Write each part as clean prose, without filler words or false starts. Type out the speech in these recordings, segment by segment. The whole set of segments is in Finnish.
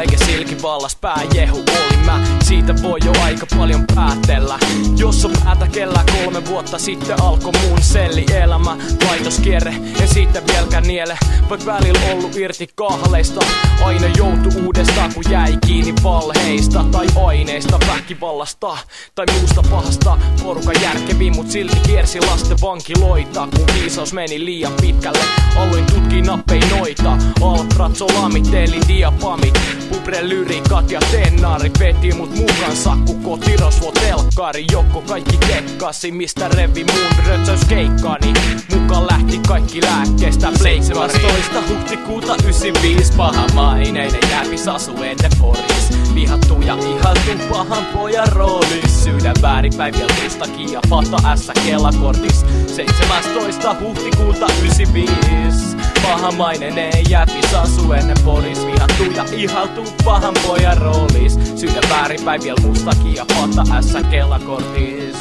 eikä silki vallas pääjehu olin mä. Siitä voi jo aika paljon päätellä. Jos on päätä kellään 3 vuotta sitten alkoi mun sellielämä. Laitoskierre, en siitä vieläkään niele. Vaik välillä ollut irti kahleista. Aina joutu uudestaan kun jäi kiinni valheista tai aineista, väkivallasta tai muusta pahasta. Porukan järkeviin mut silti kiersi lasten vankiloita. Kun viisaus meni liian pitkälle, aloin tutkii nappeinoita. Alpratsolamit eli diapamit, pubrelyrikat ja tennaarit veti mut mukansa. Kun kotirosvo telkkari, joko kaikki kekkasi. Mistä revi mun rötsäyskeikkaani, mukaan lähti kaikki lääkkeestä pleikkari. 17. huhtikuuta 95, pahamaineinen jääpis asu ennen Poris. Vihattu ja ihaltu pahan pojan roolis. Syydän väärinpäin mustakin ja pata ässä kellakortis. 17. huhtikuuta 95, pahamainen jääpis asu ennen Poris. Vihattu ja ihaltu pahan pojan roolis. Syydän väärinpäin mustakin ja pata ässä kellakortis.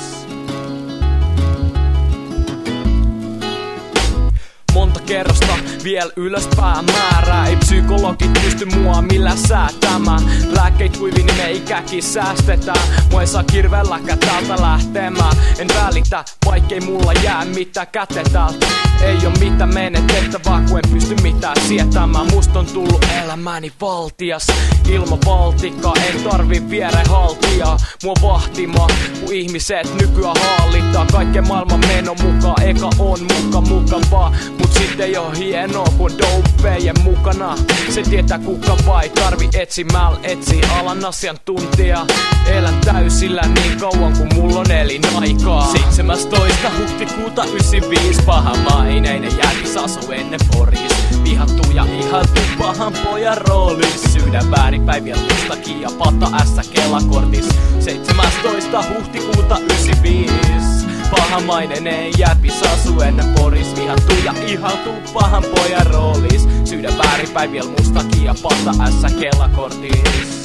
Monta kerrosta vielä ylöspää määrää. Ei psykologit pysty mua millään säätämään. Lääkkeit huivi niin me ikäkin säästetään. Mua ei saa kirveelläkään täältä lähtemään. En välitä vaikkei mulla jää mitään käteen täältä. Ei oo mitään menetettävää kun en pysty mitään sietämään. Musta on tullut elämäni valtias. Ilman valtikkaa en tarvi vierehaltijaa mua vahtimaan. Kun ihmiset nykyään hallittaa kaiken maailman menon mukaan. Eka on mukavaa, mut sit ei oo hienoa kun dopejen mukana. Se tietää kuka vai tarvi etsimällä etsii alan asiantuntija. Elän täysillä niin kauan kun mulla on elinaikaa. 17. huhtikuuta 95, pahamainen jääpis asu ennen Poris. Vihattu ja ihaltu pahan pojan roolis. Syydän väärinpäin vielä mustakin ja pata ässä kellakortis. 17. huhtikuuta 95, pahamainen jääpis asu ennen Poris. Vihattu ja ihaltu pahan pojan roolis. Syydän väärinpäin vielä mustakin ja pata ässä kellakortis.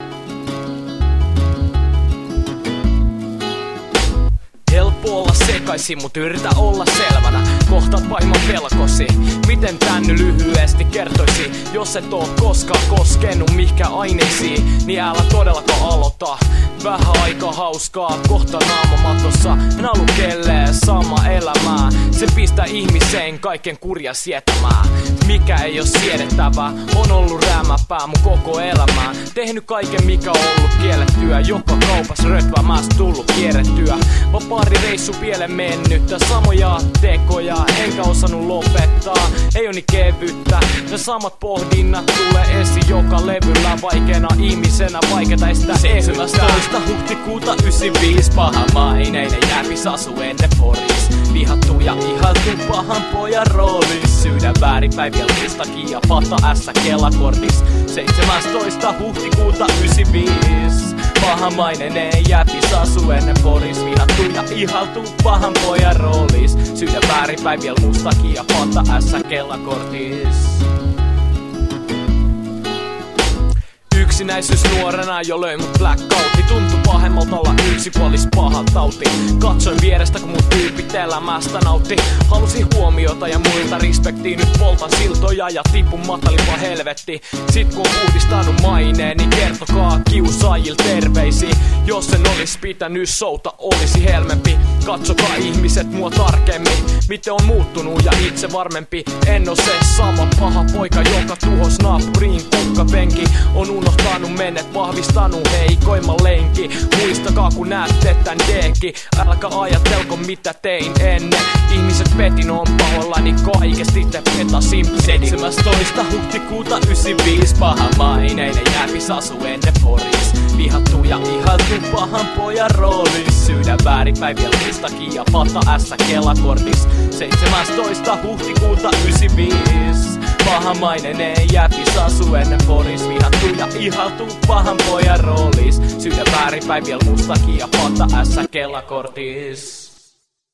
Helppo olla sekaisin, mut yritä olla selvänä. Kohtaat pahimman pelkosi. Miten tän nyt lyhyesti kertoisi? Jos et oo koskaan koskenut mihinkään aineisiin, niin älä todellakaan aloita. Vähän aika hauskaa, kohta naamamatossa. En halu kelleen sama elämää. Se pistää ihmiseen kaiken kurja sietämään. Mikä ei oo siedettävää, on ollut räämäpää mun koko elämää. Tehnyt kaiken mikä on ollut kiellettyä. Joka kaupas rötväämästä tullut kierrettyä. Vapaari reissu pieleen mennyttä. Samoja tekoja, enkä osannut lopettaa. Ei oo niin kevyttä. Ne samat pohdinnat tulee esiin joka levyllä. Vaikeena ihmisenä vaikeeta estää 17. huhtikuuta 95, pahamainen jääpis asu ennen Poris. Vihattu ja ihaltu pahan pojan roolis. Syydän väärinpäin vielä mustakin ja pata ässä kellakortis. 17. huhtikuuta 95, pahamainen jääpis asu ennen Poris. Vihattu ja ihaltu pahan pojan roolis. Syydän väärinpäin vielä mustakin ja pata ässä kellakortis. Yksinäisyys nuorena jo löi mut blackouti. Tuntui pahemmalta olla yksipuolis paha tauti. Katsoin vierestä kun mun tyypit elämästä nautti. Halusin huomiota ja muilta respektiin. Nyt poltan siltoja ja tipun matalimpaa helvetti. Sit kun on puhdistanut maineen, niin kertokaa kiusaajil terveisiä. Jos en olis pitänyt showta, olisi helmempi. Katsokaa ihmiset mua tarkemmin. Miten on muuttunut ja itse varmempi. En oo se sama paha poika, joka tuhos naapuriin kukkapenki. On unohtanut mennet, vahvistanut heikoimman lenki. Muistakaa kun näette tän deeki. Älkää ajatelko mitä tein ennen. Ihmiset petin on pahoillani kaikesti te petasin. 17. huhtikuuta 95, pahamainen jääpis asu ennen Poris. Vihattu ja ihaltu pahan pojan roolis. Syydän väärinpäin vielä mustakin ja pata ässä kellakortis. 17. huhtikuuta 95, pahamainen jääpis asu ennen Poris. Vihattu ja ihaltu pahan pojan roolis. Syydän väärinpäin vielä mustakin ja pata ässä kellakortis.